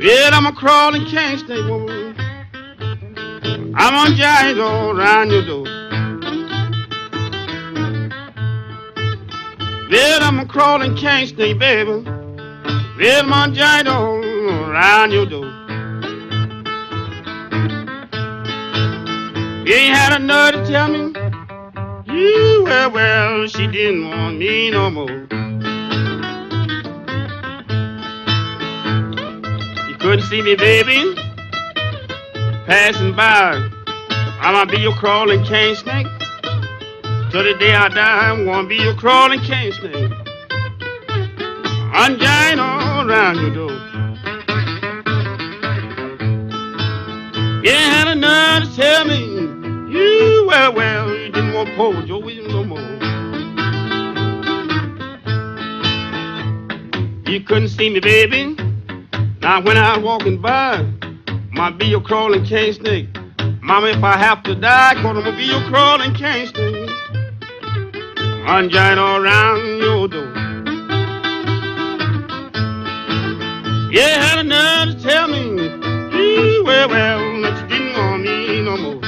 Yeah, I'm a crawling can't stay woman. I'm on giant all around your door. Well, I'm a crawling can't stay, baby. Well, I'm on giant all around your door. You ain't had a nerve to tell me. You, well, she didn't want me no more. You couldn't see me, baby, passing by. I'm gonna be your crawling cane snake. Till the day I die, I'm gonna be your crawling cane snake. I'm giant all around your door. You ain't had a nerve to tell me. You, well, you didn't want poor Joe Williams no more. You couldn't see me, baby. Now when I was walking by, might be your crawling cane snake. Mama, if I have to die, 'cause I'm gonna be your crawling cane snake. I'm giant all around your door. You had a nerve to tell me. You, well, that you didn't want me no more.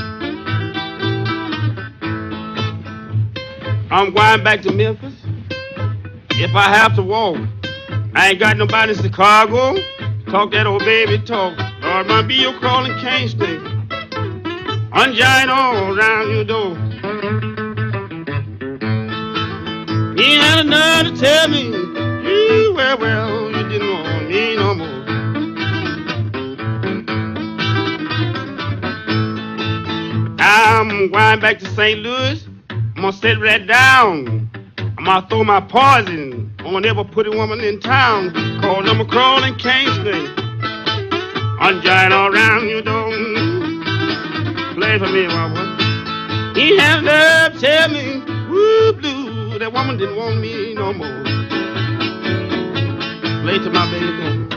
I'm going back to Memphis. If I have to walk, I ain't got nobody in Chicago. Talk that old baby talk. Lord, might be your crawling cane snake. I'm giant all around your door. You had a nerve to tell me. You, well, you didn't want me no more. I'm going back to St. Louis. I'm gonna sit right down. I'm gonna throw my poison on every pretty woman in town. Call them a crawling cane snake. I'm giant all around your door. Play for me, Robert. He had love tell me, woo blue, that woman didn't want me no more. Play to my baby.